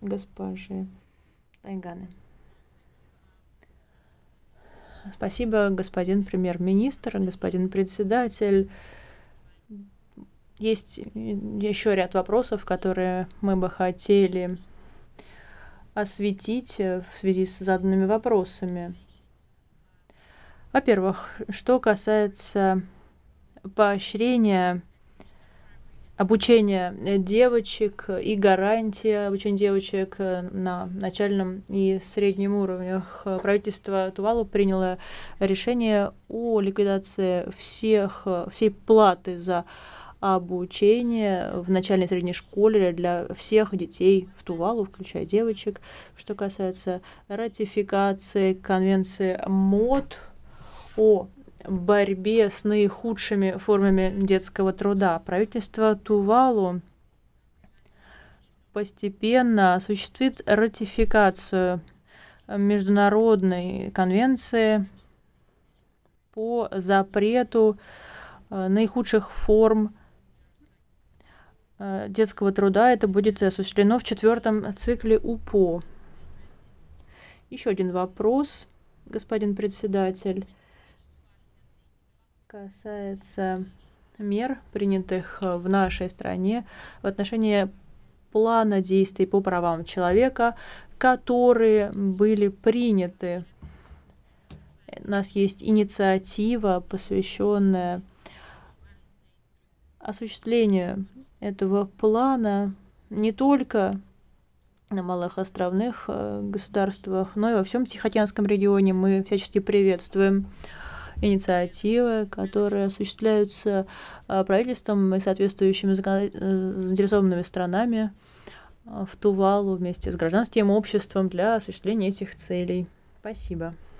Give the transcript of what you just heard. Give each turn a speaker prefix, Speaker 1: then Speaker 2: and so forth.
Speaker 1: госпожи Айганы. Спасибо, господин премьер-министр, господин председатель. Есть еще ряд вопросов, которые мы бы хотели осветить в связи с заданными вопросами. Во-первых, что касается поощрения обучения девочек и гарантия обучения девочек на начальном и среднем уровнях. Правительство Тувалу приняло решение о ликвидации всей платы за обучение в начальной и средней школе для всех детей в Тувалу, включая девочек. Что касается ратификации конвенции МОД о борьбе с наихудшими формами детского труда. Правительство Тувалу постепенно осуществит ратификацию международной конвенции по запрету наихудших форм детского труда. Это будет осуществлено в 4-м цикле УПО. Еще один вопрос, господин председатель, касается мер, принятых в нашей стране в отношении плана действий по правам человека, которые были приняты. У нас есть инициатива, посвященная осуществлению этого плана не только на малых островных государствах, но и во всем Тихоокеанском регионе. Мы всячески приветствуем инициативы, которые осуществляются правительством и соответствующими заинтересованными странами в Тувалу вместе с гражданским обществом для осуществления этих целей. Спасибо.